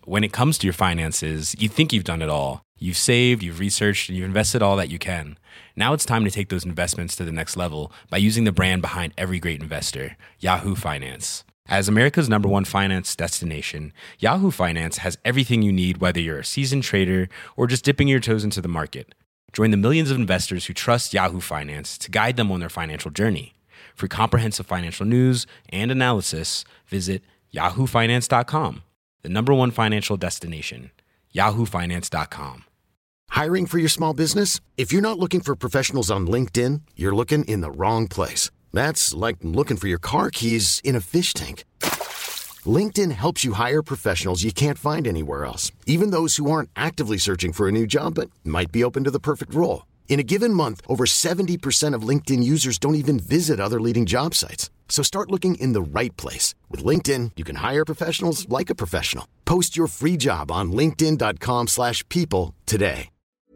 When it comes to your finances, you think you've done it all. You've saved, you've researched, and you've invested all that you can. Now it's time to take those investments to the next level by using the brand behind every great investor, Yahoo Finance. As America's #1 finance destination, Yahoo Finance has everything you need, whether you're a seasoned trader or just dipping your toes into the market. Join the millions of investors who trust Yahoo Finance to guide them on their financial journey. For comprehensive financial news and analysis, visit yahoofinance.com, the #1 financial destination, yahoofinance.com. Hiring for your small business? If you're not looking for professionals on LinkedIn, you're looking in the wrong place. That's like looking for your car keys in a fish tank. LinkedIn helps you hire professionals you can't find anywhere else, even those who aren't actively searching for a new job but might be open to the perfect role. In a given month, over 70% of LinkedIn users don't even visit other leading job sites. So start looking in the right place. With LinkedIn, you can hire professionals like a professional. Post your free job on linkedin.com/people today.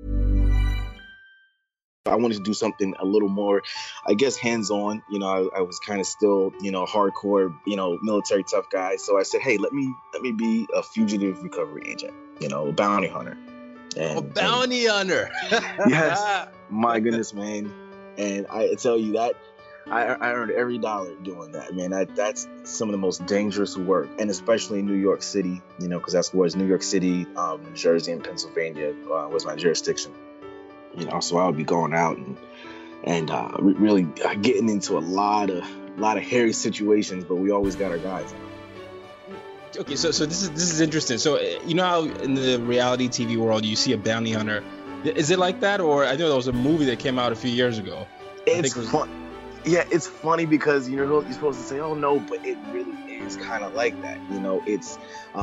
I wanted to do something a little more, I guess, hands-on. I was kind of still, hardcore, military tough guy. So I said, hey, let me be a fugitive recovery agent, a bounty hunter. A bounty hunter. Yes, my goodness, man. And I tell you that I earned every dollar doing that, man. That's some of the most dangerous work, and especially in New York City, because that's where it's New York City, New Jersey, and Pennsylvania was my jurisdiction. So I would be going out and really getting into a lot of hairy situations, but we always got our guys. Okay, so this is interesting. So how in the reality TV world you see a bounty hunter, is it like that? Or I know there was a movie that came out a few years ago. It's fun. Yeah, it's funny because you're supposed to say, oh no, but it really is kind of like that. It's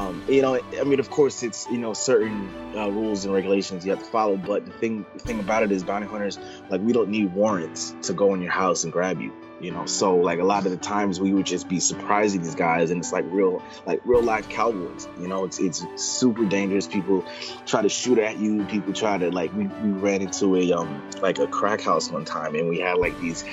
of course it's certain rules and regulations you have to follow, but the thing about it is bounty hunters, like, we don't need warrants to go in your house and grab you. So like a lot of the times we would just be surprising these guys, and it's like real life cowboys. It's super dangerous. People try to shoot at you. People try to, like, we ran into a crack house one time, and we had like these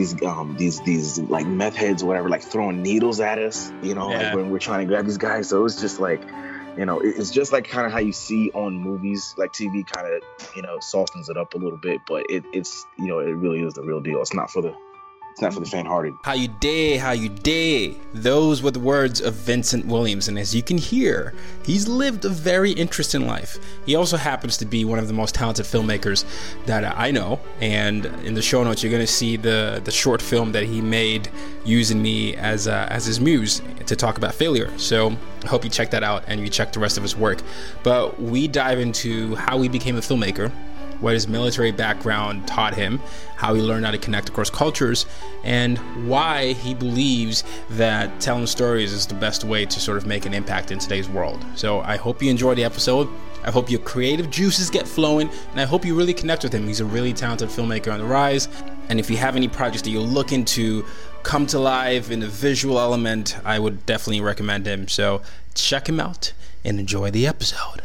like meth heads or whatever, like throwing needles at us. Like when we're trying to grab these guys. So it was just like, it's just like kind of how you see on movies, like TV kind of softens it up a little bit, but it's it really is the real deal. It's not for the faint-hearted. How you day. Those were the words of Vincent Williams. And as you can hear, he's lived a very interesting life. He also happens to be one of the most talented filmmakers that I know. And in the show notes, you're going to see the short film that he made using me as his muse to talk about failure. So I hope you check that out and you check the rest of his work. But we dive into how he became a filmmaker, what his military background taught him, how he learned how to connect across cultures, and why he believes that telling stories is the best way to sort of make an impact in today's world. So I hope you enjoy the episode. I hope your creative juices get flowing, and I hope you really connect with him. He's a really talented filmmaker on the rise. And if you have any projects that you're looking to come to life in a visual element, I would definitely recommend him. So check him out and enjoy the episode.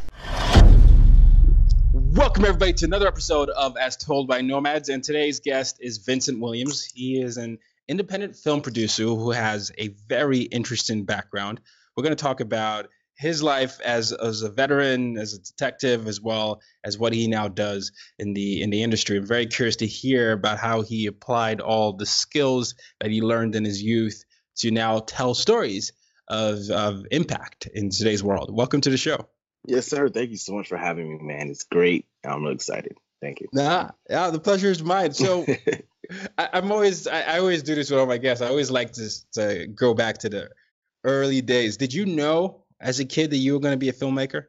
Welcome, everybody, to another episode of As Told by Nomads, and today's guest is Vincent Williams. He is an independent film producer who has a very interesting background. We're going to talk about his life as a veteran, as a detective, as well as what he now does in the industry. I'm very curious to hear about how he applied all the skills that he learned in his youth to now tell stories of impact in today's world. Welcome to the show. Yes, sir. Thank you so much for having me, man. It's great. I'm really excited. Thank you. Yeah, the pleasure is mine. So I always do this with all my guests. I always like to go back to the early days. Did you know as a kid that you were going to be a filmmaker?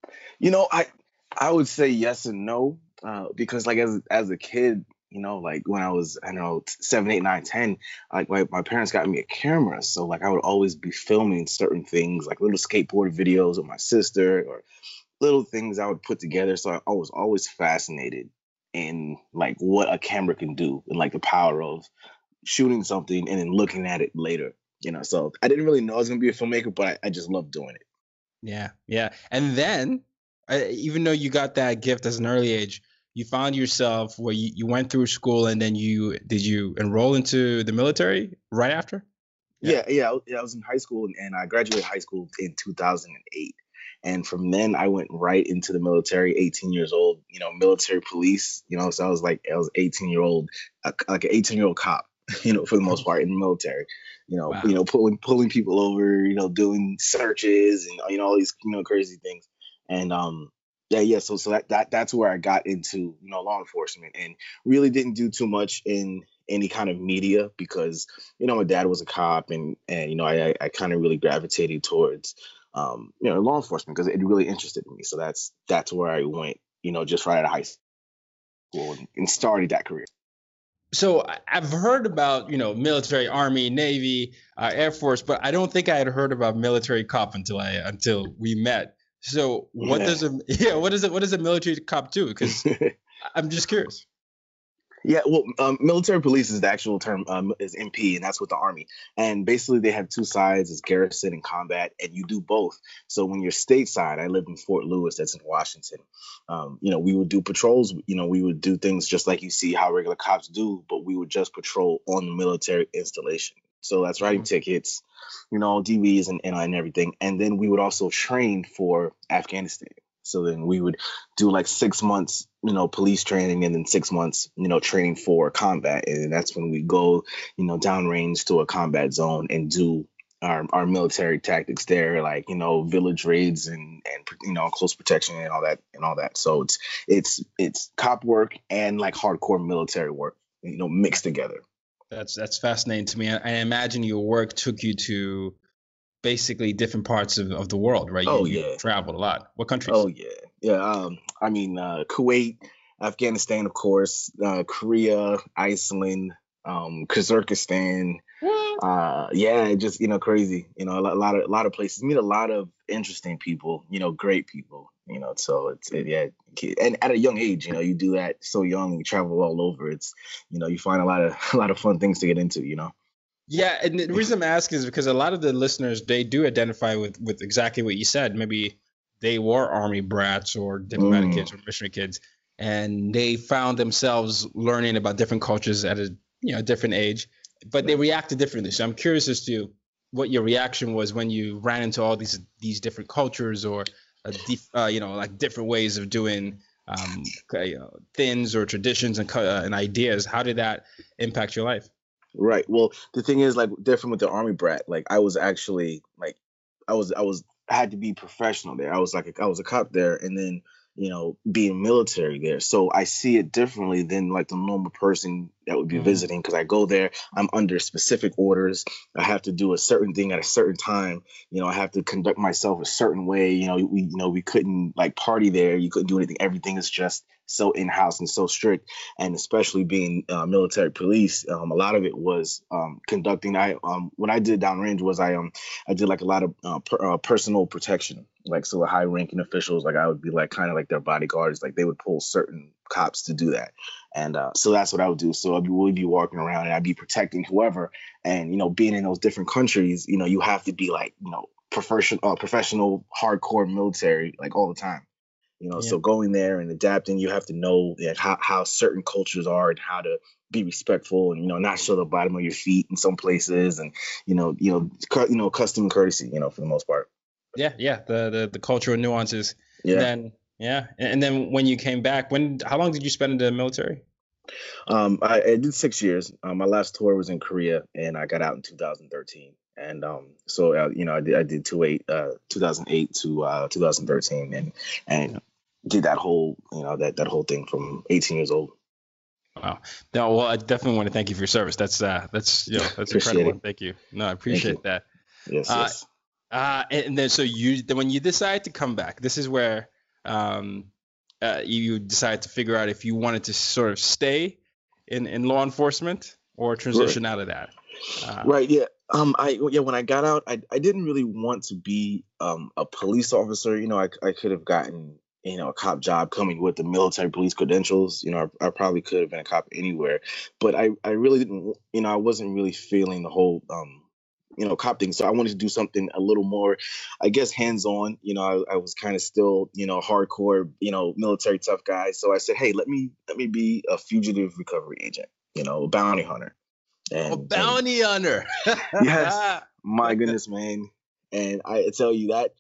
I would say yes and no, because like as a kid, like when I was, 7, 8, 9, 10, like my parents got me a camera. So like I would always be filming certain things, like little skateboard videos with my sister or little things I would put together. So I was always fascinated in like what a camera can do and like the power of shooting something and then looking at it later, So I didn't really know I was going to be a filmmaker, but I just loved doing it. Yeah. And then even though you got that gift as an early age, you found yourself where you went through school, and then did you enroll into the military right after? Yeah. I was in high school, and I graduated high school in 2008. And from then I went right into the military, 18 years old, military police, so I was 18-year-old, like an 18-year-old cop, for the most part in the military, Wow. pulling people over, doing searches and, all these, crazy things. And, yeah. So that's where I got into, law enforcement, and really didn't do too much in any kind of media because, my dad was a cop, and I kind of really gravitated towards, law enforcement because it really interested me. So that's where I went, just right out of high school and started that career. So I've heard about, military, Army, Navy, Air Force, but I don't think I had heard about military cop until we met. So what Yeah. does a military cop do? Because I'm just curious. Yeah, well, military police is the actual term, is MP, and that's with the Army. And basically, they have two sides: is garrison and combat, and you do both. So when you're stateside, I lived in Fort Lewis, that's in Washington. We would do patrols. We would do things just like you see how regular cops do, but we would just patrol on the military installation. So that's writing tickets, DVs and everything. And then we would also train for Afghanistan. So then we would do like 6 months, police training, and then 6 months, training for combat. And that's when we go, downrange to a combat zone and do our military tactics there, like, village raids and close protection and all that. So it's cop work and like hardcore military work, mixed together. That's fascinating to me. I imagine your work took you to basically different parts of the world, right? You traveled a lot. What countries? Oh yeah. Yeah. Kuwait, Afghanistan, of course, Korea, Iceland, Kazakhstan. Just, crazy, a lot of places, meet a lot of interesting people, great people, so and at a young age, you do that so young, you travel all over. It's, you find a lot of fun things to get into, Yeah, and the reason I'm asking is because a lot of the listeners, they do identify with exactly what you said. Maybe they were Army brats or diplomatic kids or missionary kids, and they found themselves learning about different cultures at a different age, but they reacted differently. So I'm curious as to what your reaction was when you ran into all these different cultures or like different ways of doing things or traditions and ideas. How did that impact your life? Right. Well, the thing is, like, different with the Army brat. Like, I was actually like, I had to be professional there. I was a cop there, and then being military there. So I see it differently than like the normal person that would be visiting, because I go there, I'm under specific orders. I have to do a certain thing at a certain time. I have to conduct myself a certain way. We couldn't like party there. You couldn't do anything. Everything is just so in-house and so strict. And especially being military police, a lot of it was conducting. What I did downrange was I did like a lot of personal protection. Like, so the high ranking officials, like I would be like kind of like their bodyguards, like they would pull certain cops to do that. And so that's what I would do. So we'd be walking around and I'd be protecting whoever. And, being in those different countries, you have to be like, professional, hardcore military, like all the time. So going there and adapting, you have to know how certain cultures are and how to be respectful and, not show the bottom of your feet in some places, and, custom and courtesy, for the most part. Yeah. The cultural nuances. Yeah. And then when you came back, how long did you spend in the military? I did 6 years. My last tour was in Korea, and I got out in 2013. And I did 2008 to 2013, and did that whole that whole thing from 18 years old. Wow. No, well, I definitely want to thank you for your service. That's incredible. Thank you. No, I appreciate that. Yes. Yes. And then when you decide to come back, this is where you decide to figure out if you wanted to sort of stay in law enforcement or transition out of that. Right. Yeah. When I got out, I didn't really want to be a police officer. I could have gotten a cop job coming with the military police credentials. I probably could have been a cop anywhere, but I really didn't. I wasn't really feeling the whole cop thing. So I wanted to do something a little more, I guess, hands-on. I was kind of still, hardcore, military tough guy. So I said, hey, let me be a fugitive recovery agent, a bounty hunter. A bounty hunter. Yes. My goodness, man. And I tell you that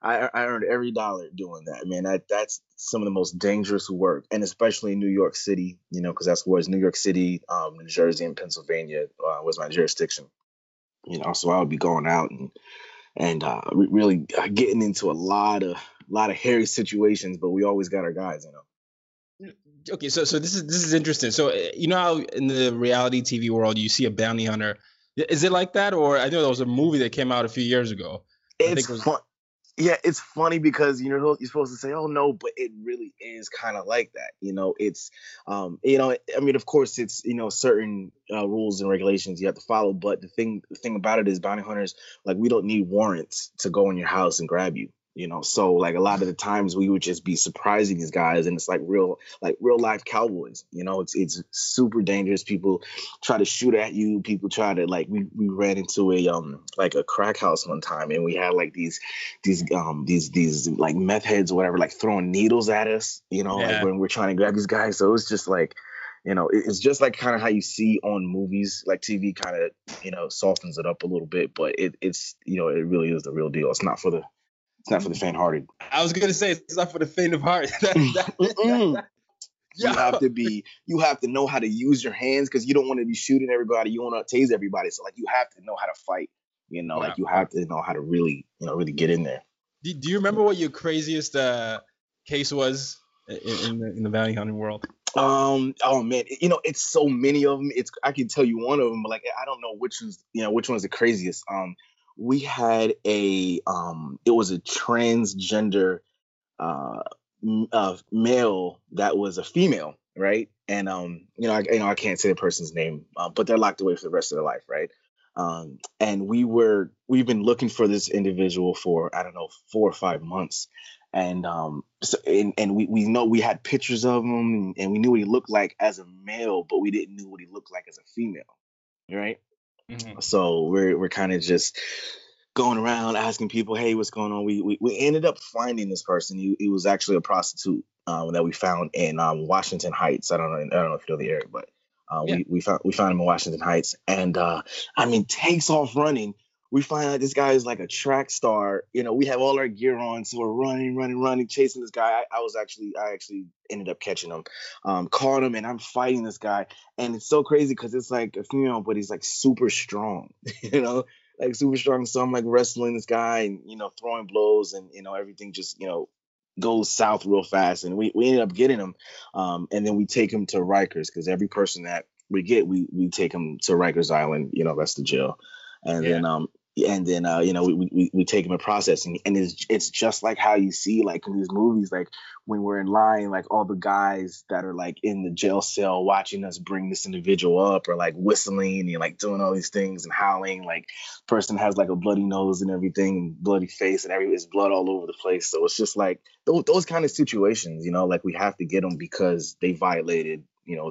I earned every dollar doing that, man. That's some of the most dangerous work, and especially in New York City, because that's where it's New York City, New Jersey, and Pennsylvania was my jurisdiction. So I would be going out and really getting into a lot of hairy situations, but we always got our guys. Okay, so this is interesting. So how in the reality TV world you see a bounty hunter, is it like that? Or I know there was a movie that came out a few years ago. It's fun. Yeah, it's funny because you're supposed to say, "Oh no," but it really is kind of like that. It's I mean, of course, it's certain rules and regulations you have to follow. But the thing about it is, bounty hunters, like, we don't need warrants to go in your house and grab you. So like a lot of the times we would just be surprising these guys, and it's like real life cowboys. It's super dangerous. People try to shoot at you. People try to, like, we ran into a crack house one time, and we had like these like meth heads or whatever, like throwing needles at us. Like when we're trying to grab these guys. So it's just like, it's just like kind of how you see on movies, like TV kind of softens it up a little bit, but it's it really is the real deal. It's not for the faint-hearted. I was gonna say it's not for the faint of heart. You have to know how to use your hands, because you don't want to be shooting everybody. You want to tase everybody. So like you have to know how to fight. Wow. Like you have to know how to really get in there. Do you remember what your craziest case was in the bounty hunting world? Oh man, it's so many of them. I can tell you one of them, but like I don't know which one's the craziest. We had it was a transgender male that was a female, right? And I can't say the person's name, but they're locked away for the rest of their life, right? And we've been looking for this individual for, I don't know, 4 or 5 months. And we know, we had pictures of him, and we knew what he looked like as a male, but we didn't know what he looked like as a female, right? Mm-hmm. So we're kind of just going around asking people, hey, what's going on? We ended up finding this person. He was actually a prostitute that we found in Washington Heights. I don't know if you know the area, but we found him in Washington Heights, and takes off running. We find out this guy is like a track star. We have all our gear on, so we're running, chasing this guy. I actually ended up catching him, caught him, and I'm fighting this guy. And it's so crazy because it's like a female, but he's like super strong, like super strong. So I'm like wrestling this guy and, throwing blows, and, everything just, goes south real fast. And we ended up getting him. And then we take him to Rikers, because every person that we get, we take him to Rikers Island, that's the jail. And then we take him to processing, and it's just like how you see, like, in these movies, like when we're in line, like all the guys that are like in the jail cell watching us bring this individual up are like whistling and like doing all these things and howling. Like, person has like a bloody nose and everything, bloody face, and there's blood all over the place. So it's just like those kind of situations, like we have to get them because they violated,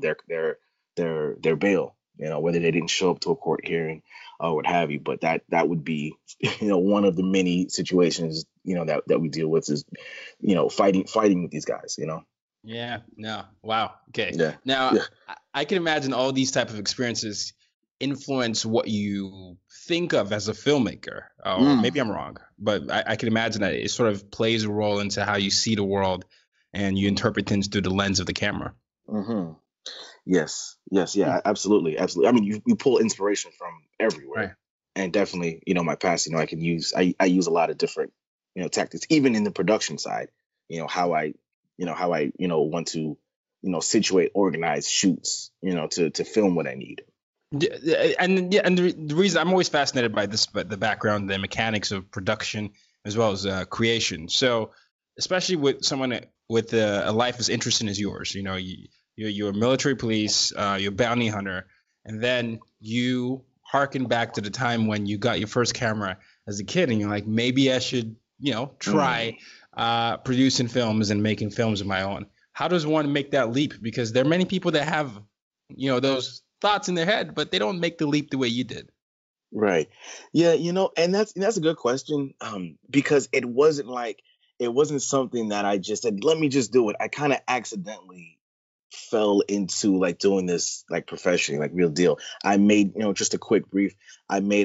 their bail. Whether they didn't show up to a court hearing or what have you. But that would be, one of the many situations, that we deal with is, fighting with these guys, Yeah. No. Wow. Okay. Yeah. Now, yeah. I can imagine all these type of experiences influence what you think of as a filmmaker. Or maybe I'm wrong, but I can imagine that it sort of plays a role into how you see the world and you interpret things through the lens of the camera. Mm-hmm. Yes, yeah, absolutely. I mean, you pull inspiration from everywhere, right. And definitely, my past, I use a lot of different, tactics, even in the production side, how I want to, situate, organize shoots, to film what I need. And the reason I'm always fascinated by this, but the background, the mechanics of production as well as creation. So, especially with someone with a life as interesting as yours, you're a military police, you're a bounty hunter, and then you harken back to the time when you got your first camera as a kid, and you're like, maybe I should, try producing films and making films of my own. How does one make that leap? Because there are many people that have, those thoughts in their head, but they don't make the leap the way you did. Right. Yeah, and that's a good question, because it wasn't something that I just said, let me just do it. I kind of accidentally fell into like doing this like professionally, like real deal. I made, just a quick brief. I made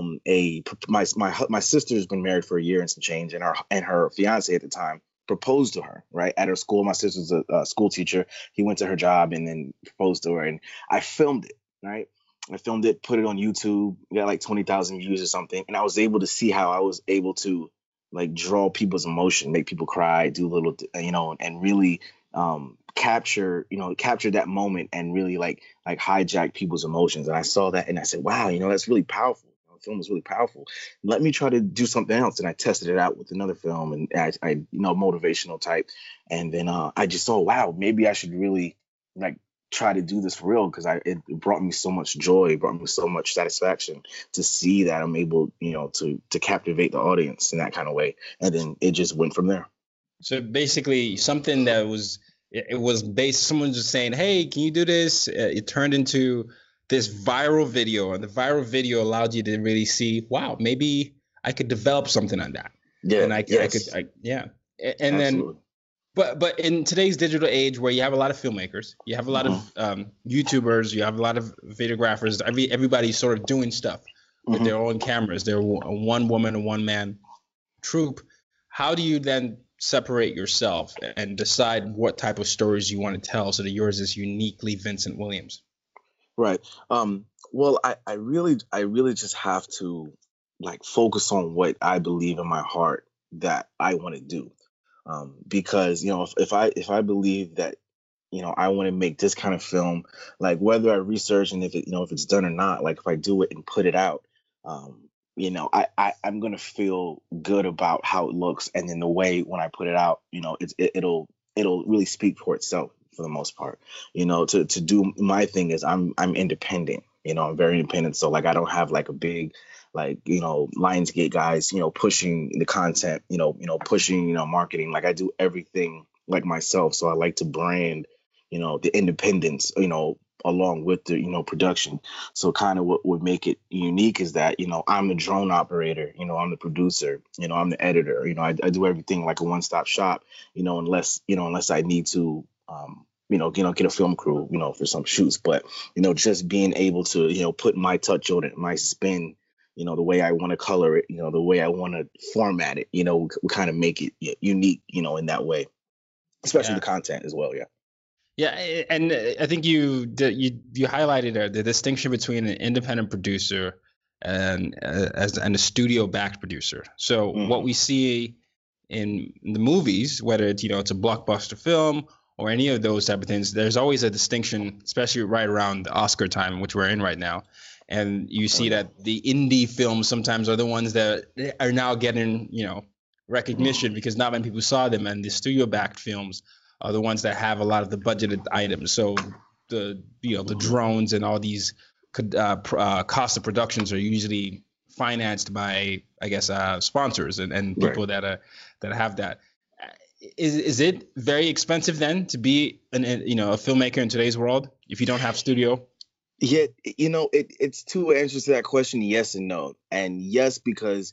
my sister's been married for a year and some change, and her fiance at the time proposed to her right at her school. My sister's a school teacher. He went to her job and then proposed to her, and I filmed it. Right. I filmed it, put it on YouTube, got like 20,000 views or something. And I was able to see how I was able to like draw people's emotion, make people cry, do little, and really capture that moment and really like hijack people's emotions. And I saw that and I said, wow, that's really powerful. Film is really powerful. Let me try to do something else. And I tested it out with another film, and I motivational type. And then I just saw, wow, maybe I should really like try to do this for real, because it brought me so much joy, it brought me so much satisfaction to see that I'm able, to captivate the audience in that kind of way. And then it just went from there. So basically something that was based, someone just saying, hey, can you do this? It turned into this viral video, and the viral video allowed you to really see, wow, maybe I could develop something on that. Yeah. And I could. And Absolutely. then, but in today's digital age, where you have a lot of filmmakers, you have a lot of YouTubers, you have a lot of videographers, everybody's sort of doing stuff with their own cameras. They're a one woman, a one man troupe. How do you then separate yourself and decide what type of stories you want to tell so that yours is uniquely Vincent Williams? Right. Well, I really just have to like focus on what I believe in my heart that I want to do. Because, if I believe that, I want to make this kind of film, like whether I research and if it's done or not, like if I do it and put it out, I'm going to feel good about how it looks. And then the way when I put it out, it'll really speak for itself for the most part. To do my thing is I'm independent. I'm very independent. So like I don't have like a big Lionsgate guys, pushing the content, pushing, marketing. Like I do everything like myself. So I like to brand, the independence, along with the, production. So kind of what would make it unique is that, I'm the drone operator, I'm the producer, I'm the editor, I do everything like a one-stop shop, unless I need to, get a film crew, for some shoots. But, just being able to, put my touch on it, my spin, the way I want to color it, the way I want to format it, we kind of make it unique, in that way, especially the content as well. Yeah. Yeah. And I think you highlighted the distinction between an independent producer and a studio backed producer. So what we see in the movies, whether it's, it's a blockbuster film or any of those type of things, there's always a distinction, especially right around the Oscar time, which we're in right now. And you see that the indie films sometimes are the ones that are now getting, recognition because not many people saw them. And the studio-backed films are the ones that have a lot of the budgeted items. So the drones and all these cost of productions are usually financed by, I guess, sponsors and people that have that. Is it very expensive then to be a filmmaker in today's world if you don't have studio? Yeah, it's two answers to that question, yes and no. And yes, because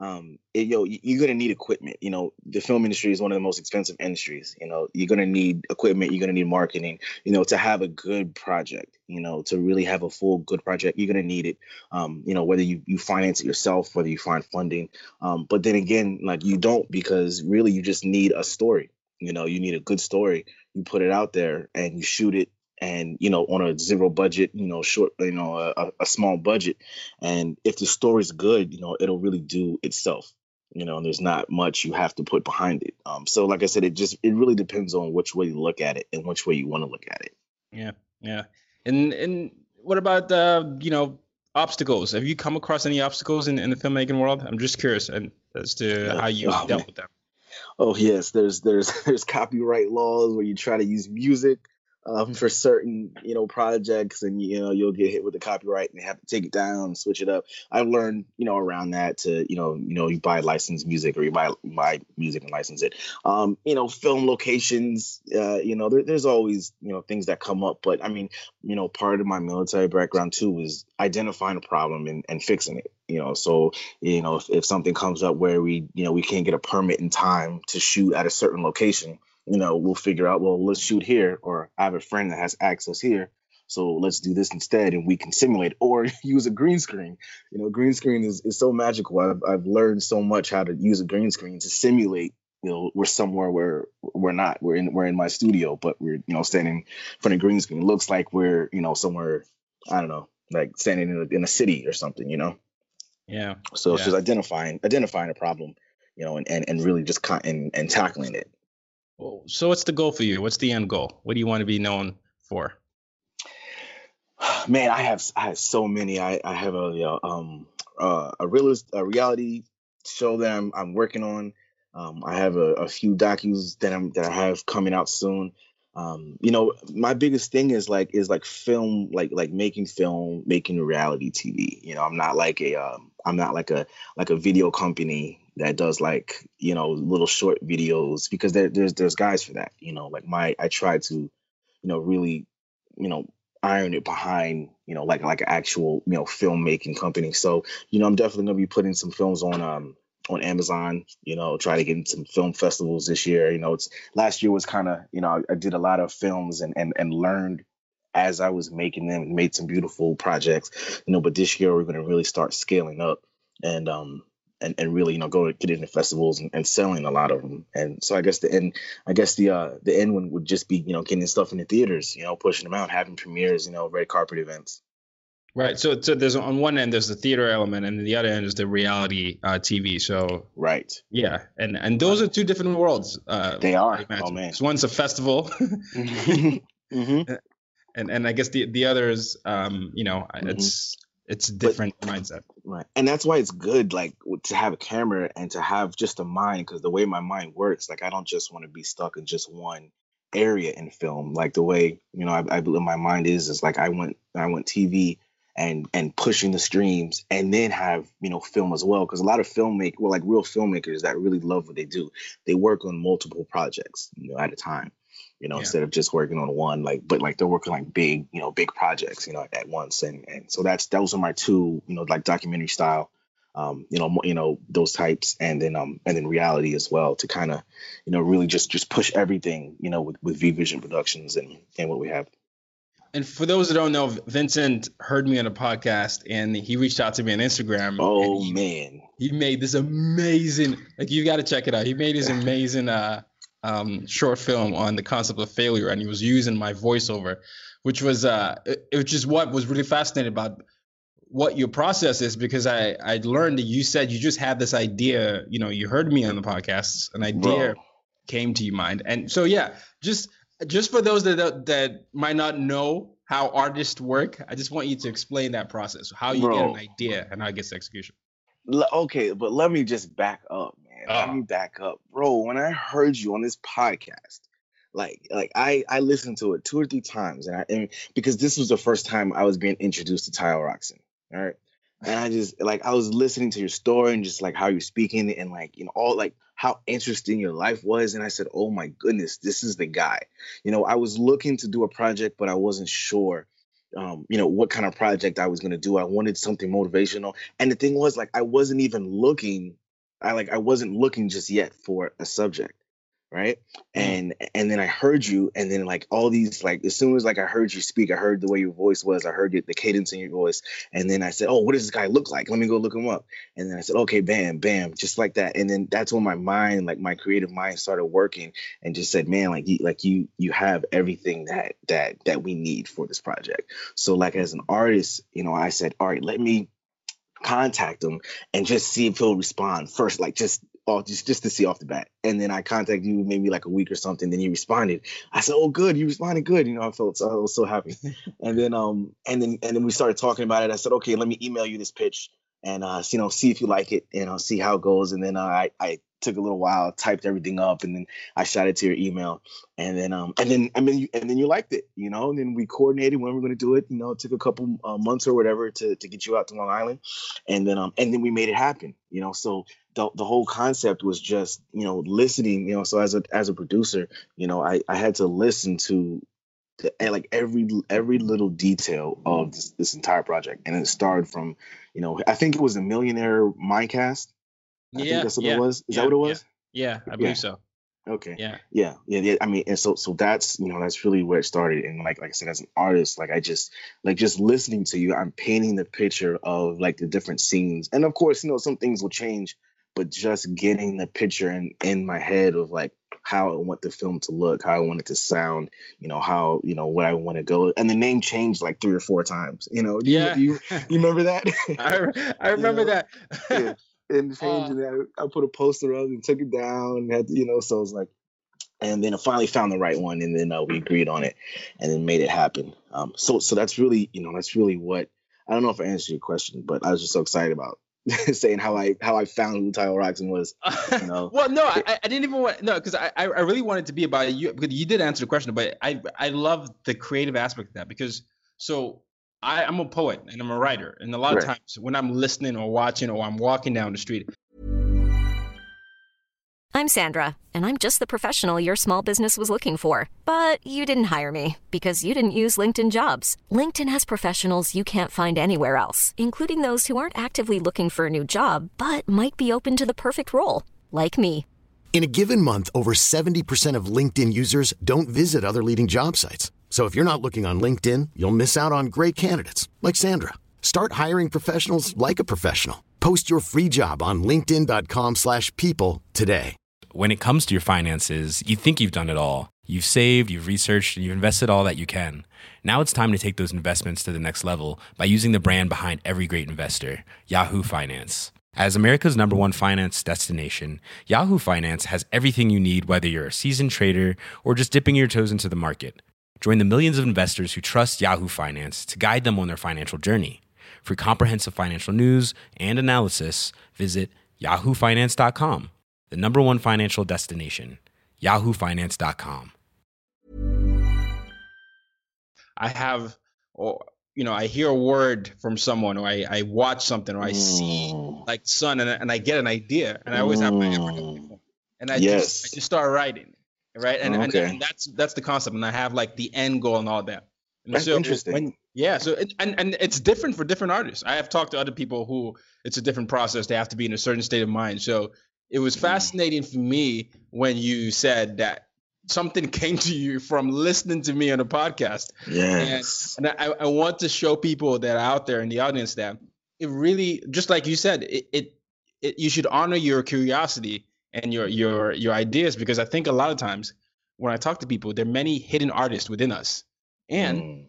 you're gonna need equipment. The film industry is one of the most expensive industries. You're gonna need equipment, you're gonna need marketing, to have a good project, to really have a full good project, you're gonna need it. Whether you finance it yourself, whether you find funding. But then again, like you don't, because really you just need a story. You need a good story, you put it out there and you shoot it. And, on a zero budget, short, a small budget. And if the story's good, it'll really do itself, and there's not much you have to put behind it. So like I said, it really depends on which way you look at it and which way you want to look at it. Yeah. Yeah. And what about, obstacles? Have you come across any obstacles in the filmmaking world? I'm just curious as to how you dealt with them. Oh, yes. There's copyright laws where you try to use music for certain, projects, and, you'll get hit with the copyright and they have to take it down, switch it up. I've learned, around that to, you buy licensed music or you buy music and license it. Film locations, there's always, things that come up. But I mean, part of my military background too is identifying a problem and fixing it. So, if something comes up where we can't get a permit in time to shoot at a certain location, we'll figure out, well, let's shoot here, or I have a friend that has access here, so let's do this instead, and we can simulate or use a green screen. Green screen is so magical. I've learned so much how to use a green screen to simulate. We're somewhere where we're not. We're in my studio, but we're standing in front of a green screen. It looks like we're somewhere, I don't know, like standing in a city or something. Yeah. So it's just identifying a problem, and really just and tackling it. Well, so what's the goal for you? What's the end goal? What do you want to be known for? Man, I have so many. I have a reality show that I'm working on. I have a few docus that I have coming out soon. My biggest thing is film, like making film, making reality TV. I'm not like a video company that does little short videos, because there's guys for that. I try to really iron it behind like an actual filmmaking company. So I'm definitely gonna be putting some films on Amazon, try to get into some film festivals this year. It's last year was kind of, I did a lot of films and learned as I was making them, and made some beautiful projects, but this year we're going to really start scaling up and really, go get into festivals and selling a lot of them. And so I guess the end one would just be, getting stuff in the theaters, pushing them out, having premieres, red carpet events. Right. So there's, on one end, there's the theater element, and the other end is the reality TV. So right. Yeah. And those are two different worlds. They are. Oh, man. So one's a festival. Mm-hmm. And I guess the other is, it's a different mindset. Right. And that's why it's good, to have a camera and to have just a mind, because the way my mind works, I don't just want to be stuck in just one area in film. Like the way, I believe my mind is I want TV and pushing the streams, and then have film as well, because a lot of real filmmakers that really love what they do, they work on multiple projects at a time, instead of just working on one, but they're working big projects at once, and so those are my two documentary style, those types, and then reality as well, to kind of really just push everything with V Vision Productions and what we have. And for those that don't know, Vincent heard me on a podcast, and he reached out to me on Instagram. Oh, man. He made this amazing, you got to check it out. He made this amazing short film on the concept of failure, and he was using my voiceover, which is what was really fascinating about what your process is, because I learned that you said you just had this idea, you heard me on the podcast, an idea came to your mind. And so, yeah, just for those that might not know how artists work, I just want you to explain that process, how you get an idea and how it gets to execution. Okay, but let me just back up, man. Let me back up. Bro, when I heard you on this podcast, I listened to it 2 or 3 times, and because this was the first time I was being introduced to Tyler Roxon, all right? And I just I was listening to your story and just how you're speaking, and all how interesting your life was, and I said, oh my goodness, this is the guy. I was looking to do a project, but I wasn't sure what kind of project I was going to do. I wanted something motivational, and the thing was, I wasn't even looking. I wasn't looking just yet for a subject, right? And then I heard you, and then all these, as soon as I heard you speak, I heard the way your voice was, I heard the cadence in your voice, and then I said, oh, what does this guy look like? Let me go look him up. And then I said, okay, bam, bam, just like that. And then that's when my mind, my creative mind, started working, and just said, man, you have everything that we need for this project. So as an artist, I said, all right, let me contact him and just see if he'll respond first, just to see off the bat. And then I contacted you maybe a week or something. Then you responded. I said, "Oh, good, you responded good." I was so happy. And then we started talking about it. I said, "Okay, let me email you this pitch and see if you like it, and see how it goes." And then I took a little while, typed everything up, and then I shot it to your email. And then you liked it, and then we coordinated when we were going to do it. It took a couple months or whatever to get you out to Long Island. And then we made it happen, so the whole concept was just, listening, so as a producer, I had to listen to every little detail of this entire project. And it started from, I think it was a Millionaire Mindcast. I think that's what it was. Is that what it was? Yeah, I believe so. Okay. Yeah. Yeah. I mean, and so that's, that's really where it started. And like I said, as an artist, like I just like just listening to you, I'm painting the picture of like the different scenes. And of course, some things will change, but just getting the picture in my head of like how I want the film to look, how I want it to sound, how, where I want to go. And the name changed like 3 or 4 times. Do Yeah. you remember that? I remember that. Yeah. And Uh, changing that, I put a poster up and took it down. And had, so it was like, and then I finally found the right one, and then we agreed on it, and then made it happen. So that's really, that's really what, I don't know if I answered your question, but I was just so excited about saying how I found who Tyler Roxon was. Well, no, I didn't even want because I really wanted to be about you, because you did answer the question, but I love the creative aspect of that, because I'm a poet and I'm a writer, and a lot of Right. times when I'm listening or watching or I'm walking down the street. I'm Sandra, and I'm just the professional your small business was looking for. But you didn't hire me because you didn't use LinkedIn Jobs. LinkedIn has professionals you can't find anywhere else, including those who aren't actively looking for a new job, but might be open to the perfect role, like me. In a given month, over 70% of LinkedIn users don't visit other leading job sites. So if you're not looking on LinkedIn, you'll miss out on great candidates like Sandra. Start hiring professionals like a professional. Post your free job on linkedin.com/people today. When it comes to your finances, you think you've done it all. You've saved, you've researched, and you've invested all that you can. Now it's time to take those investments to the next level by using the brand behind every great investor, Yahoo Finance. As America's #1 finance destination, Yahoo Finance has everything you need, whether you're a seasoned trader or just dipping your toes into the market. Join the millions of investors who trust Yahoo Finance to guide them on their financial journey. For comprehensive financial news and analysis, visit yahoofinance.com. The #1 financial destination, yahoofinance.com. I have, or I hear a word from someone, or I watch something, or I see like sun, and I get an idea, and I always have my evergreen, and I just start writing, right? And that's the concept, and I have like the end goal and all that. And That's interesting. So and it's different for different artists. I have talked to other people who it's a different process. They have to be in a certain state of mind. So it was fascinating for me when you said that something came to you from listening to me on a podcast. Yes. And I want to show people that are out there in the audience that it really, just like you said, it you should honor your curiosity and your ideas, because I think a lot of times when I talk to people, there are many hidden artists within us. And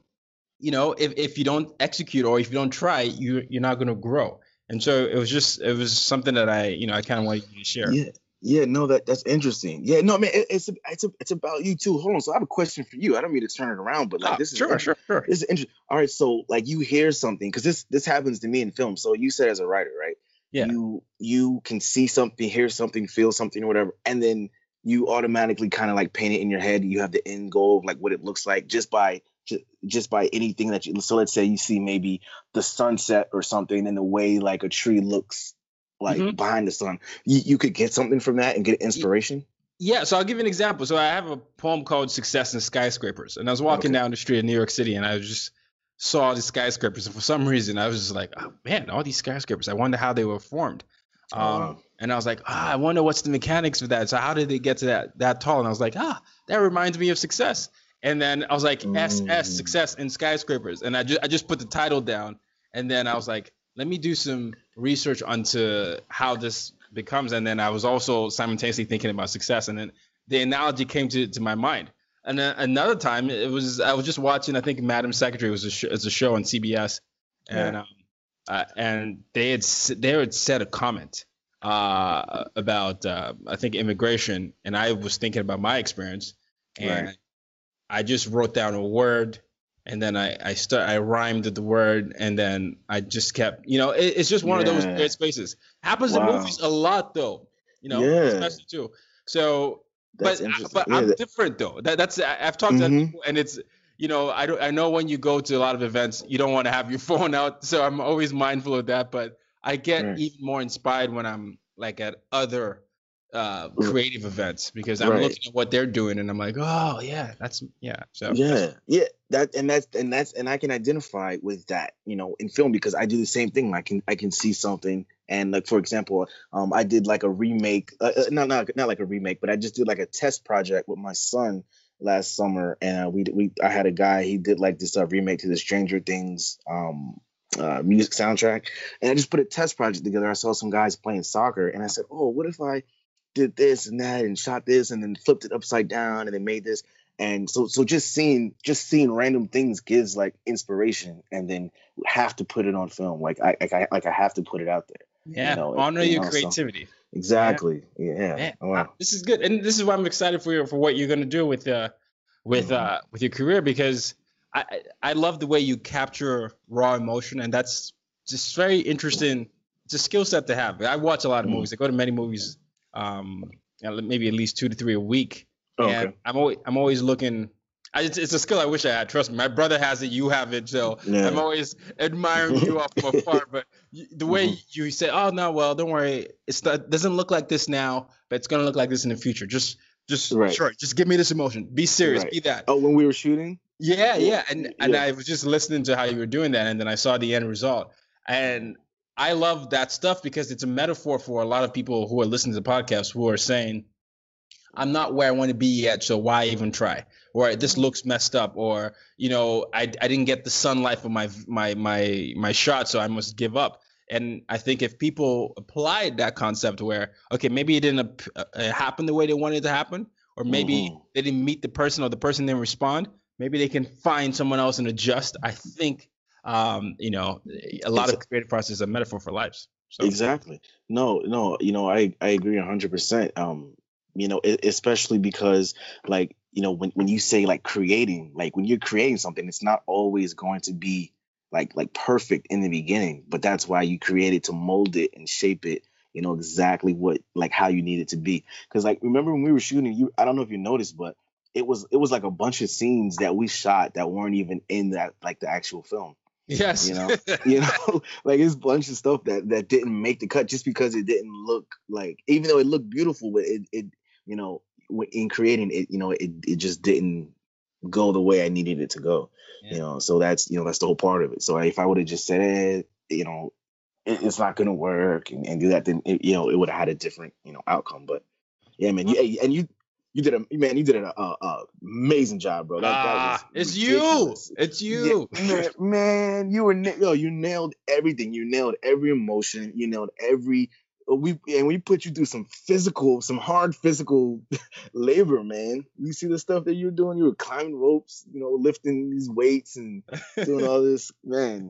if you don't execute, or if you don't try, you're not going to grow. And so it was something that I kind of wanted you to share. Yeah, no, that's interesting. Yeah, no, I mean, it's about you too. Hold on, so I have a question for you. I don't mean to turn it around, but like this is sure. This is interesting. All right, so like you hear something, because this happens to me in film. So you said as a writer, right? Yeah. You can see something, hear something, feel something, or whatever, and then you automatically kind of like paint it in your head. You have the end goal of like what it looks like just by anything that you. So let's say you see maybe the sunset or something, and the way like a tree looks like behind the sun, you could get something from that and get inspiration. Yeah, so I'll give you an example. So I have a poem called Success in Skyscrapers, and I was walking down the street in New York City, and I just saw the skyscrapers, and for some reason I was just like, oh man, all these skyscrapers, I wonder how they were formed. And I was like, I wonder what's the mechanics of that. So how did they get to that tall? And I was like, that reminds me of success. And then I was like, SS, Success in Skyscrapers. And I just put the title down. And then I was like, let me do some research onto how this becomes. And then I was also simultaneously thinking about success. And then the analogy came to my mind. And then another time, I was just watching, I think Madam Secretary was a show on CBS. And they had said a comment about I think immigration, and I was thinking about my experience, and I just wrote down a word, and then I rhymed the word, and then I just kept, it's just one of those weird spaces. Happens in movies a lot though, especially too. So, but I'm different though. That's I've talked to other people, and it's. I know when you go to a lot of events, you don't want to have your phone out. So I'm always mindful of that. But I get even more inspired when I'm like at other creative events, because I'm looking at what they're doing and I'm like, oh yeah, and I can identify with that, in film, because I do the same thing. I can see something, and like, for example, I did like a remake, not like a remake, but I just did like a test project with my son last summer, and I had a guy, he did like this remake to the Stranger Things music soundtrack, and I just put a test project together. I saw some guys playing soccer, and I said, oh, what if I did this and that and shot this and then flipped it upside down and then made this. And so just seeing random things gives like inspiration, and then have to put it on film. Like I have to put it out there. Yeah. Honor your creativity. So, exactly. Yeah. Oh, wow. This is good. And this is why I'm excited for what you're going to do with your career, because I love the way you capture raw emotion, and that's just very interesting. It's a skill set to have. I watch a lot of movies. I go to many movies, maybe at least 2 to 3 a week. And I'm always looking. It's a skill I wish I had. Trust me, my brother has it. You have it. So I'm always admiring you off from afar. But the way you say, "Oh no, well, don't worry. It doesn't look like this now, but it's gonna look like this in the future. Just give me this emotion. Be serious. Be that." Oh, when we were shooting. Yeah. And I was just listening to how you were doing that, and then I saw the end result, and I love that stuff because it's a metaphor for a lot of people who are listening to the podcast who are saying, I'm not where I want to be yet, so why even try? Or this looks messed up, or I didn't get the sunlight for my shot, so I must give up. And I think if people applied that concept where, okay, maybe it didn't happen the way they wanted it to happen, or maybe they didn't meet the person, or the person didn't respond, maybe they can find someone else and adjust. I think a lot of creative process is a metaphor for lives. So. Exactly. No, I agree 100%. Especially because when you say like creating, like when you're creating something, it's not always going to be like perfect in the beginning, but that's why you create it, to mold it and shape it, exactly what, like how you need it to be. Cause like, remember when we were shooting, I don't know if you noticed, but it was like a bunch of scenes that we shot that weren't even in that, like the actual film. Yes. Like it's a bunch of stuff that didn't make the cut just because it didn't look like, even though it looked beautiful, but it in creating it, it just didn't go the way I needed it to go. So that's the whole part of it. So if I would have just said, it's not gonna work and do that, then it would have had a different outcome. But yeah, man, you did an amazing job, bro. That it's ridiculous. It's you. Yeah, man, you nailed everything. You nailed every emotion. You nailed every. We put you through some hard physical labor, man. You see the stuff that you're doing. You were climbing ropes, lifting these weights and doing all this, man.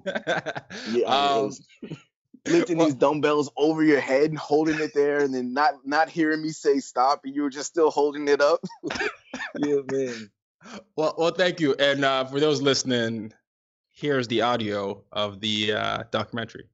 Yeah, lifting these dumbbells over your head and holding it there, and then not hearing me say stop, and you were just still holding it up. Yeah, man. Well, thank you. And for those listening, here's the audio of the documentary.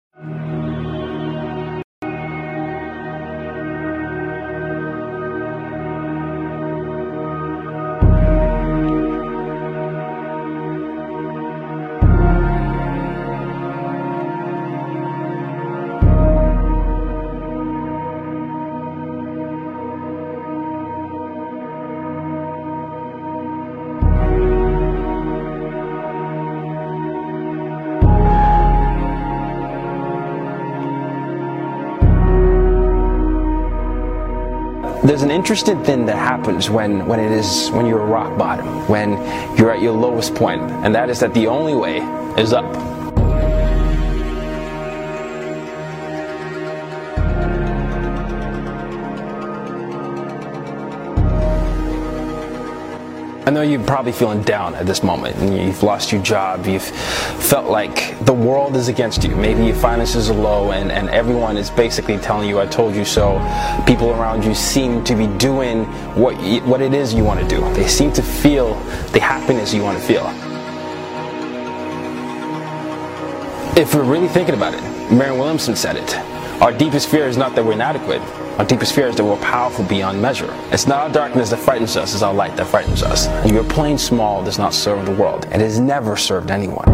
There's an interesting thing that happens when you're at rock bottom, when you're at your lowest point, and that is that the only way is up. I know you're probably feeling down at this moment, and you've lost your job, you've felt like the world is against you. Maybe your finances are low and everyone is basically telling you, I told you so. People around you seem to be doing what it is you want to do. They seem to feel the happiness you want to feel. If we're really thinking about it, Marianne Williamson said it. Our deepest fear is not that we're inadequate. Our deepest fear is that we're powerful beyond measure. It's not our darkness that frightens us, it's our light that frightens us. And your playing small does not serve the world. It has never served anyone.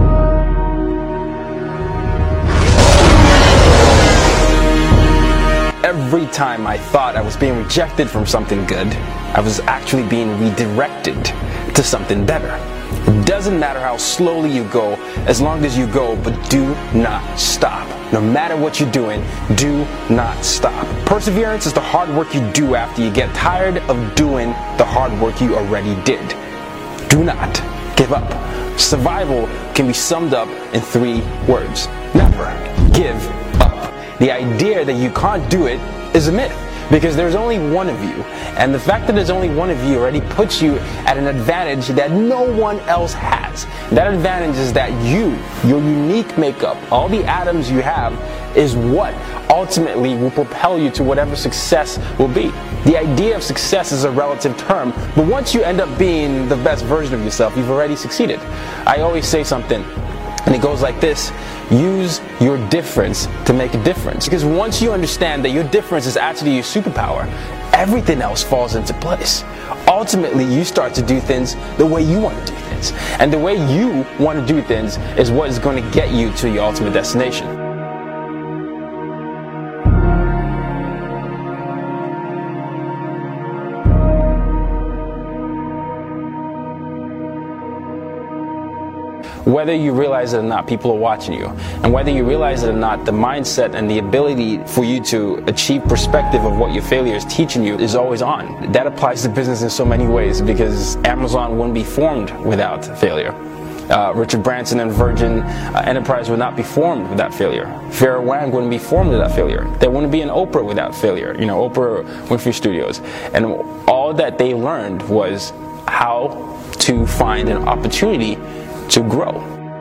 every time I thought I was being rejected from something good, I was actually being redirected to something better. It doesn't matter how slowly you go, as long as you go, but do not stop. No matter what you're doing, do not stop. Perseverance is the hard work you do after you get tired of doing the hard work you already did. Do not give up. Survival can be summed up in 3 words. Never give up. The idea that you can't do it is a myth, because there's only one of you. And the fact that there's only one of you already puts you at an advantage that no one else has. That advantage is that you, your unique makeup, all the atoms you have, is what ultimately will propel you to whatever success will be. The idea of success is a relative term, but once you end up being the best version of yourself, you've already succeeded. I always say something, and it goes like this: use your difference to make a difference. Because once you understand that your difference is actually your superpower, everything else falls into place. Ultimately, you start to do things the way you want to do things. And the way you want to do things is what is going to get you to your ultimate destination. Whether you realize it or not, people are watching you. And whether you realize it or not, the mindset and the ability for you to achieve perspective of what your failure is teaching you is always on. That applies to business in so many ways, because Amazon wouldn't be formed without failure. Richard Branson and Virgin Enterprise would not be formed without failure. Vera Wang wouldn't be formed without failure. There wouldn't be an Oprah without failure. Oprah Winfrey Studios. And all that they learned was how to find an opportunity to grow.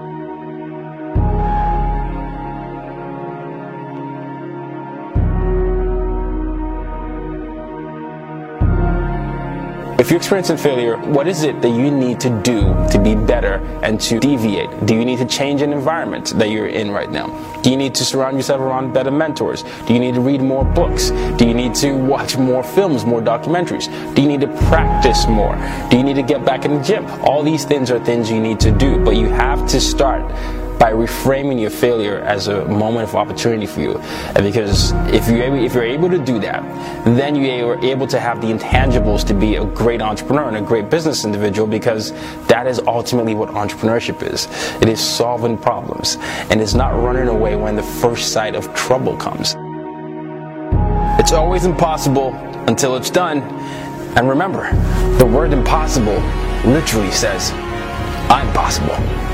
If you're experiencing failure, what is it that you need to do to be better and to deviate? Do you need to change an environment that you're in right now? Do you need to surround yourself around better mentors? Do you need to read more books? Do you need to watch more films, more documentaries? Do you need to practice more? Do you need to get back in the gym? All these things are things you need to do, but you have to start by reframing your failure as a moment of opportunity for you. And because if you're able to do that, then you are able to have the intangibles to be a great entrepreneur and a great business individual, because that is ultimately what entrepreneurship is. It is solving problems, and it's not running away when the first sight of trouble comes. It's always impossible until it's done. And remember, the word impossible literally says, I'm possible.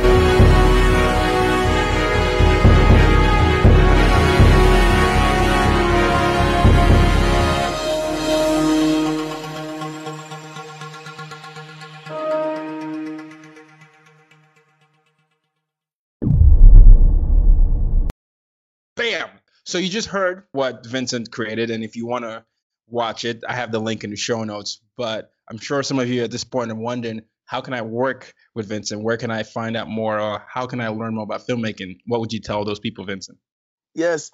Bam! So you just heard what Vincent created, and if you want to watch it, I have the link in the show notes. But I'm sure some of you at this point are wondering, how can I work with Vincent? Where can I find out more? Or how can I learn more about filmmaking? What would you tell those people, Vincent? Yes.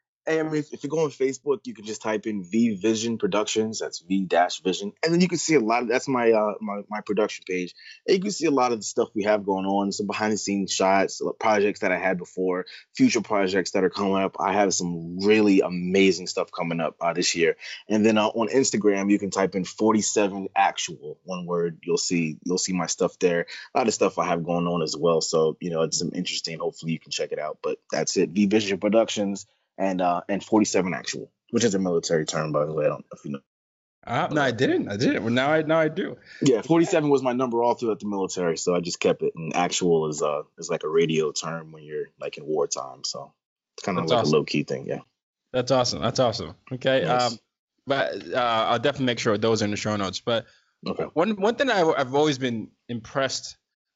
If you go on Facebook, you can just type in V Vision Productions. That's V-Vision, and then you can see a lot of that's my my production page. And you can see a lot of the stuff we have going on, some behind the scenes shots, projects that I had before, future projects that are coming up. I have some really amazing stuff coming up this year. And then on Instagram, you can type in 47 actual, one word. You'll see my stuff there. A lot of stuff I have going on as well. So it's some interesting. Hopefully you can check it out. But that's it. V Vision Productions. And 47 actual, which is a military term, by the way. I don't know if you know. No, I didn't. Well, now I do. Yeah, 47 was my number all throughout the military, so I just kept it. And actual is like a radio term when you're like in wartime. So it's kind of like awesome. A low key thing. Yeah. That's awesome. Okay. Yes. But I'll definitely make sure those are in the show notes. But okay. One thing I've always been impressed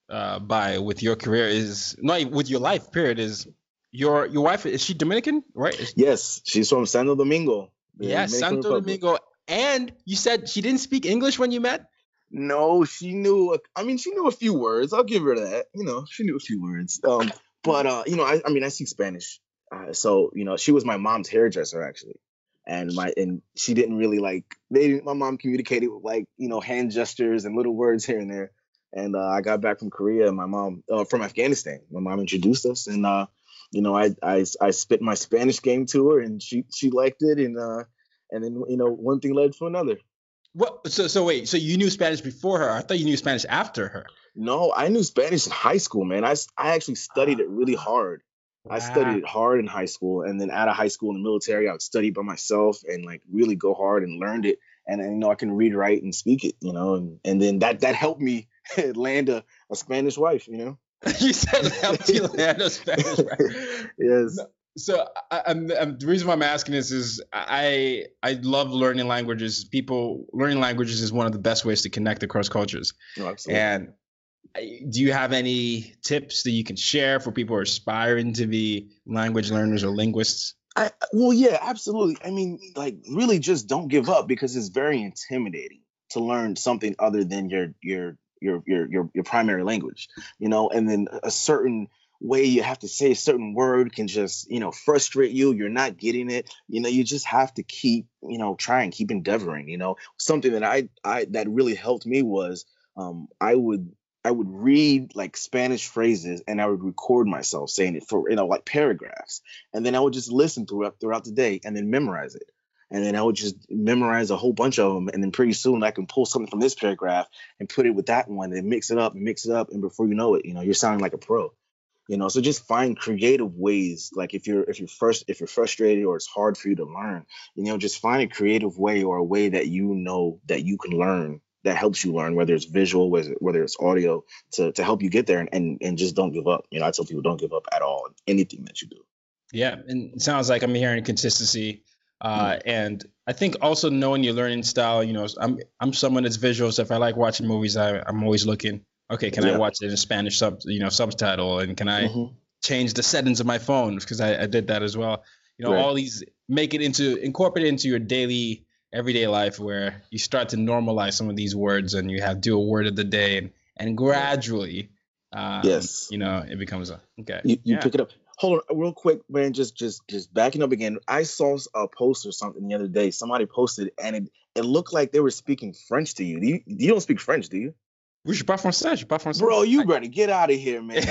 by with your career is, not with your life, period, is your wife. Is she Dominican, right? Yes, she's from Santo Domingo. Yes, Santo Domingo. And you said she didn't speak English when you met? No, she knew. She knew a few words. I'll give her that. She knew a few words. But I speak Spanish. So she was my mom's hairdresser actually, and she didn't really my mom communicated with hand gestures and little words here and there. And I got back from Korea, and my mom from Afghanistan. My mom introduced us, and I spit my Spanish game to her, and she liked it, and And then, one thing led to another. What? So wait. So you knew Spanish before her? I thought you knew Spanish after her. No, I knew Spanish in high school, man. I actually studied it really hard. I studied it hard in high school, and then out of high school in the military, I would study by myself and like really go hard and learned it. And I can read, write, and speak it, and then that helped me land a Spanish wife, You said it helped you land a Spanish wife. Yes. So I'm the reason why I'm asking this is I love learning languages. Learning languages is one of the best ways to connect across cultures. Oh, absolutely. And do you have any tips that you can share for people who are aspiring to be language learners or linguists? Well, yeah, absolutely. I mean, like, really just don't give up, because it's very intimidating to learn something other than your primary language, and then a certain way you have to say a certain word can just, frustrate you. You're not getting it. You just have to keep, trying, keep endeavoring. Something that that really helped me was I would read like Spanish phrases, and I would record myself saying it for, like paragraphs. And then I would just listen throughout the day and then memorize it. And then I would just memorize a whole bunch of them. And then pretty soon I can pull something from this paragraph and put it with that one and mix it up. And before you know it, you're sounding like a pro. So just find creative ways. Like if you're frustrated or it's hard for you to learn, just find a creative way, or a way that that you can learn, that helps you learn, whether it's visual, whether it's audio, to help you get there, and just don't give up. I tell people, don't give up at all in anything that you do. Yeah, and it sounds like I'm hearing consistency, and I think also knowing your learning style. I'm someone that's visual, so if I like watching movies, I'm always looking. Okay, can I watch it in Spanish subtitle, and can I change the settings of my phone, because I did that as well. Right. All these, incorporate it into your daily, everyday life, where you start to normalize some of these words, and you have do a word of the day, and gradually, it becomes okay. You pick it up. Hold on, real quick, man. Just backing up again. I saw a post or something the other day. Somebody posted, and it looked like they were speaking French to you. You don't speak French, do you? Oui, je parle français. Bro, you better get out of here, man.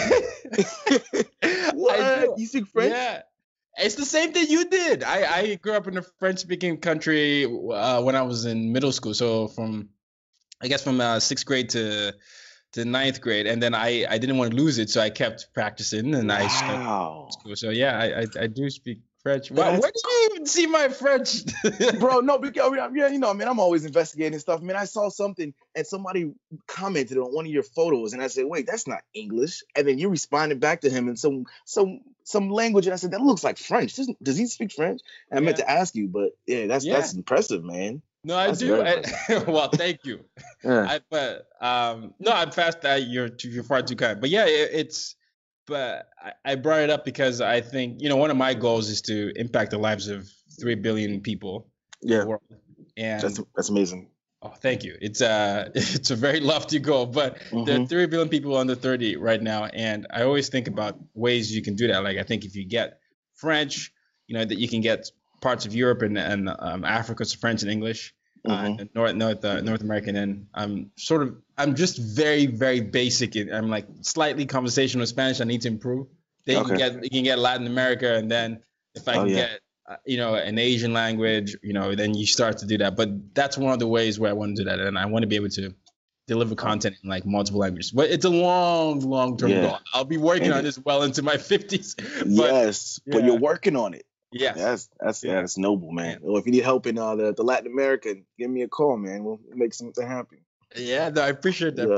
What? You speak French? Yeah. It's the same thing you did. I grew up in a French-speaking country when I was in middle school. So from 6th grade to ninth grade. And then I didn't want to lose it, so I kept practicing, and I started school. So yeah, I do speak French. Where did you even see my French? Bro, no, because I'm always investigating stuff. I saw something and somebody commented on one of your photos, and I said, wait, that's not English. And then you responded back to him in some language, and I said, that looks like French. Does he speak French? And I meant to ask you, but that's impressive, man. No, I do. Well, thank you. Yeah. I'm fast. You're far too kind. But yeah, But I brought it up because I think, one of my goals is to impact the lives of 3 billion people in the world. And that's amazing. Oh, thank you. It's a very lofty goal, but there are 3 billion people under 30 right now. And I always think about ways you can do that. Like, I think if you get French, that you can get parts of Europe and Africa, so French and English. North American, and I'm just very, very basic. I'm like slightly conversational Spanish. I need to improve. Then you can get Latin America, and then if I can get an Asian language, then you start to do that. But that's one of the ways where I want to do that, and I want to be able to deliver content in like multiple languages. But it's a long term goal. I'll be working on this well into my 50s. But you're working on it. Yes. That's noble, man. Well, if you need help in the Latin American, give me a call, man. We'll make something happen. Yeah, no, I appreciate that.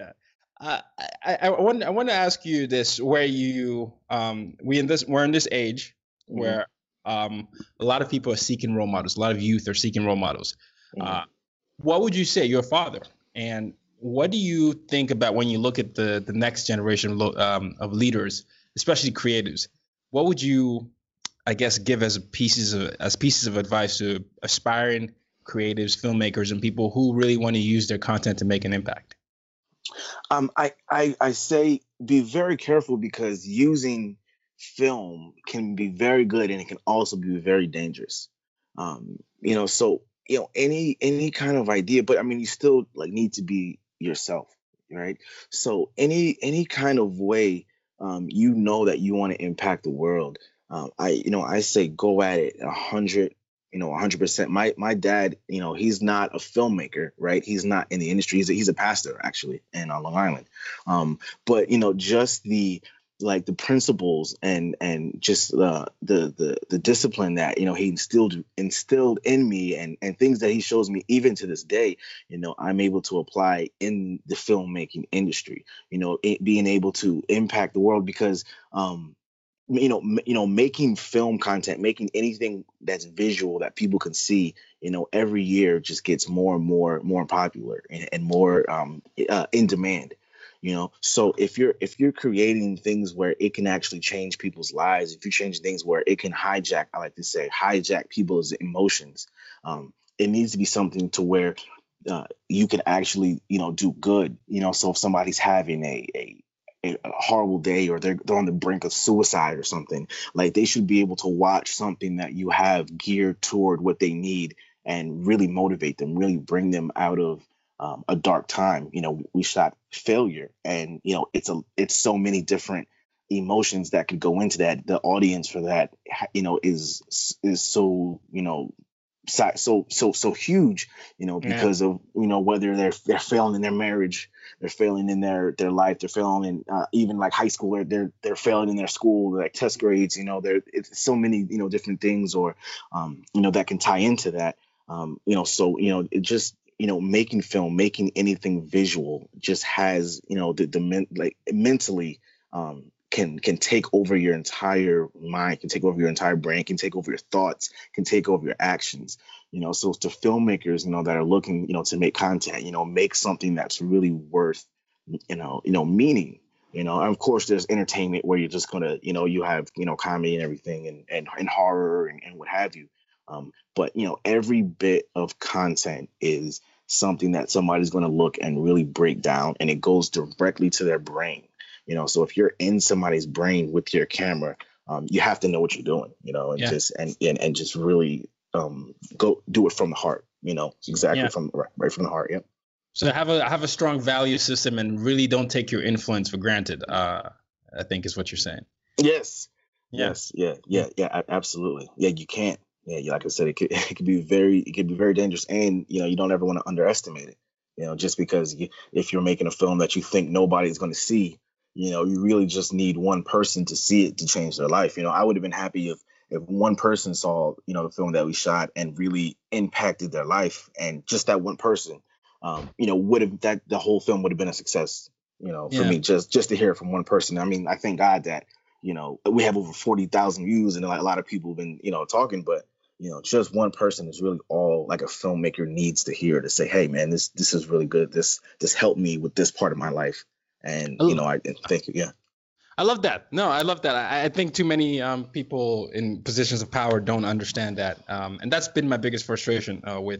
I want to ask you this: where you we're in this age where a lot of people are seeking role models. A lot of youth are seeking role models. What would you say? You're a father, and what do you think about when you look at the next generation of leaders, especially creatives? What would you, I guess, give as pieces of advice to aspiring creatives, filmmakers, and people who really want to use their content to make an impact? I say be very careful, because using film can be very good, and it can also be very dangerous. Any kind of idea, but you still need to be yourself, right? So any kind of way that you want to impact the world. I say go at it 100, 100%. My dad, he's not a filmmaker, right? He's not in the industry. He's a pastor actually in Long Island. But just the principles and just the discipline that he instilled in me, and things that he shows me even to this day, I'm able to apply in the filmmaking industry. Being able to impact the world, because making film content, making anything that's visual that people can see, every year just gets more and more popular and more in demand. So if you're creating things where it can actually change people's lives, if you change things where it can hijack, I like to say, hijack people's emotions, it needs to be something to where you can actually do good. So if somebody's having a horrible day, or they're on the brink of suicide or something, like, they should be able to watch something that you have geared toward what they need and really motivate them, really bring them out of a dark time. We shot Failure, and it's so many different emotions that could go into that. The audience for that is so so huge, because of whether they're failing in their marriage, they're failing in their life, they're failing in even like high school, or they're failing in their school, like test grades. It's so many different things, or that can tie into that. So it just making film, making anything visual, just has mentally can take over your entire mind, can take over your entire brain, can take over your thoughts, can take over your actions. So to filmmakers, that are looking, to make content, make something that's really worth, meaning. And of course, there's entertainment where you're just gonna, you have, comedy and everything, and horror and what have you. But every bit of content is something that somebody's going to look and really break down, and it goes directly to their brain. So if you're in somebody's brain with your camera, you have to know what you're doing, and just really go do it from the heart, exactly from right from the heart. Yep. So have a strong value system, and really don't take your influence for granted. I think is what you're saying. Yes. Yes. Yeah. Absolutely. Yeah. You can't. Yeah. Like I said, it could be very dangerous, and you don't ever want to underestimate it. Just because if you're making a film that you think nobody's going to see, you really just need one person to see it to change their life. I would have been happy if one person saw, the film that we shot and really impacted their life, and just that one person, would have, that the whole film would have been a success, for me, just to hear it from one person. I mean, I thank God that, we have over 40,000 views, and a lot of people have been, talking, but, just one person is really all like a filmmaker needs to hear, to say, hey man, this is really good. This helped me with this part of my life. And, I thank you. Yeah. I love that. No, I love that. I think too many people in positions of power don't understand that. And that's been my biggest frustration with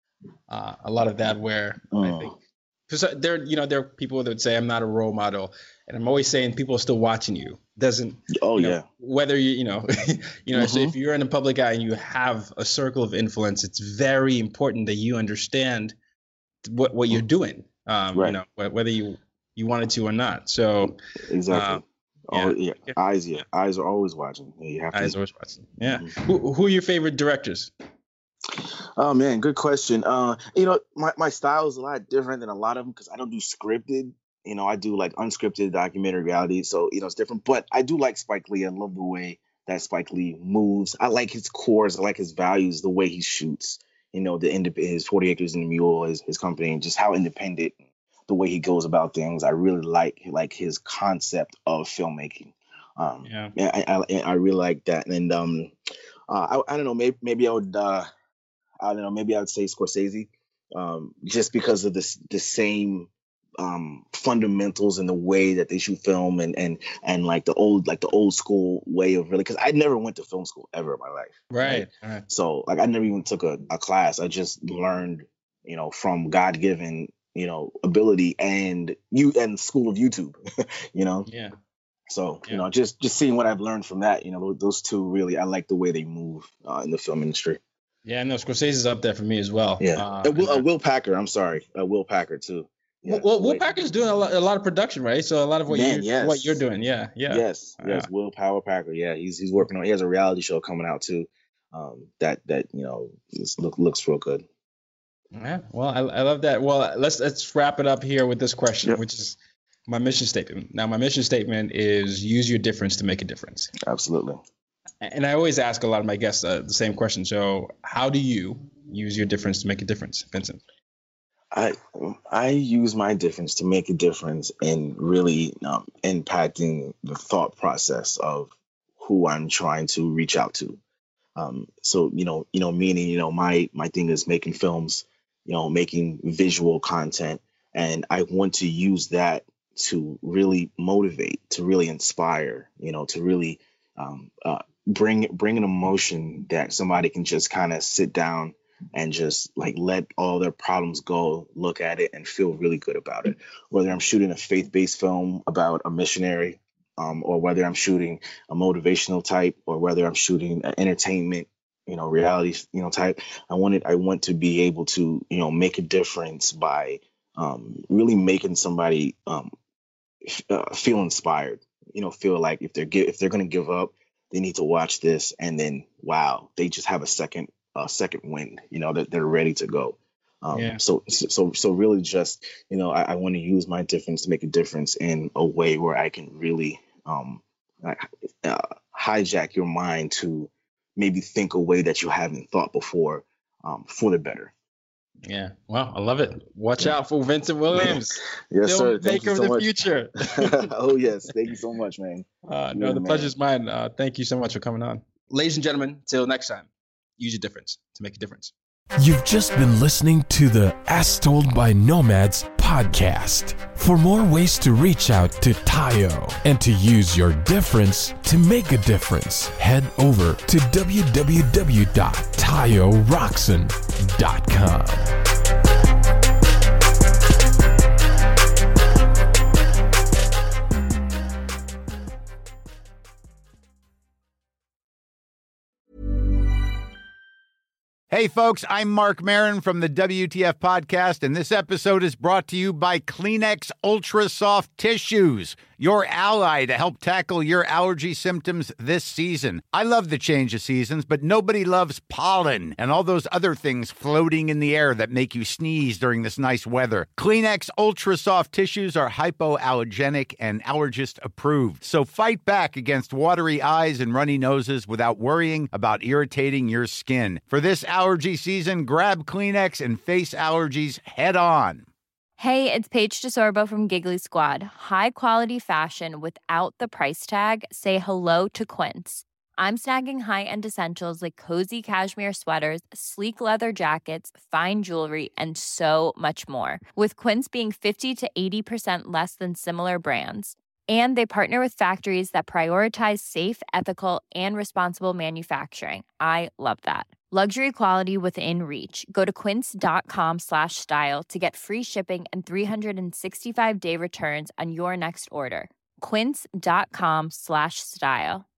a lot of that, where I think, because there are people that would say I'm not a role model, and I'm always saying people are still watching you. Doesn't whether mm-hmm. So if you're in a public eye and you have a circle of influence, it's very important that you understand what you're doing. Right. Whether you wanted to or not. So exactly. Eyes are always watching. You have to. Eyes are always watching. Yeah. Mm-hmm. Who are your favorite directors? Oh man, good question. My style is a lot different than a lot of them, because I don't do scripted. I do like unscripted documentary reality. So, it's different. But I do like Spike Lee. I love the way that Spike Lee moves. I like his cores. I like his values, the way he shoots. His 40 Acres and a Mule, his company, and just how independent, the way he goes about things. I really like his concept of filmmaking. I really like that. And I don't know, maybe I would maybe I would say Scorsese, just because of the same fundamentals in the way that they shoot film, and like the old school way of really, because I never went to film school ever in my life. Right. So like I never even took a class. I just learned, from God-given, ability and school of YouTube, Yeah. So, just seeing what I've learned from that, those two really, I like the way they move in the film industry. Yeah, no, Scorsese's up there for me as well. Yeah. Will Packer, I'm sorry. Will Packer too. Yeah, well, Will Packer's doing a lot of production, right? So a lot of what you're doing. Yeah. Yes. Will Packer. Yeah. He's working on, he has a reality show coming out too. that looks real good. Yeah, well, I love that. Well, let's wrap it up here with this question, which is my mission statement. Now, my mission statement is use your difference to make a difference. Absolutely. And I always ask a lot of my guests the same question. So how do you use your difference to make a difference, Vincent? I use my difference to make a difference in really impacting the thought process of who I'm trying to reach out to. So meaning my thing is making films, making visual content, and I want to use that to really motivate, to really inspire, to really bring an emotion that somebody can just kind of sit down and just like let all their problems go, look at it and feel really good about it. Whether I'm shooting a faith-based film about a missionary, or whether I'm shooting a motivational type, or whether I'm shooting an entertainment, reality, type. I want to be able to, make a difference by really making somebody feel inspired. Feel like if they're going to give up, they need to watch this, and then wow, they just have a second wind. That they're ready to go. So really just, I want to use my difference to make a difference in a way where I can really hijack your mind to maybe think a way that you haven't thought before, for the better. Yeah. Well, I love it. Watch out for Vincent Williams. Yes, sir. Thank you so the much. Future. Oh, yes. Thank you so much, man. No, the pleasure's mine. Thank you so much for coming on. Ladies and gentlemen, till next time, use your difference to make a difference. You've just been listening to the As Told by Nomads podcast. For more ways to reach out to Tayo and to use your difference to make a difference, head over to www.tayoroxen.com. Hey folks, I'm Mark Maron from the WTF Podcast, and this episode is brought to you by Kleenex Ultra Soft Tissues, your ally to help tackle your allergy symptoms this season. I love the change of seasons, but nobody loves pollen and all those other things floating in the air that make you sneeze during this nice weather. Kleenex Ultra Soft Tissues are hypoallergenic and allergist approved, so fight back against watery eyes and runny noses without worrying about irritating your skin. For this allergy season, grab Kleenex and face allergies head on. Hey, it's Paige DeSorbo from Giggly Squad. High quality fashion without the price tag. Say hello to Quince. I'm snagging high-end essentials like cozy cashmere sweaters, sleek leather jackets, fine jewelry, and so much more. With Quince being 50 to 80% less than similar brands. And they partner with factories that prioritize safe, ethical, and responsible manufacturing. I love that. Luxury quality within reach. Go to quince.com/style to get free shipping and 365-day returns on your next order. Quince.com/style.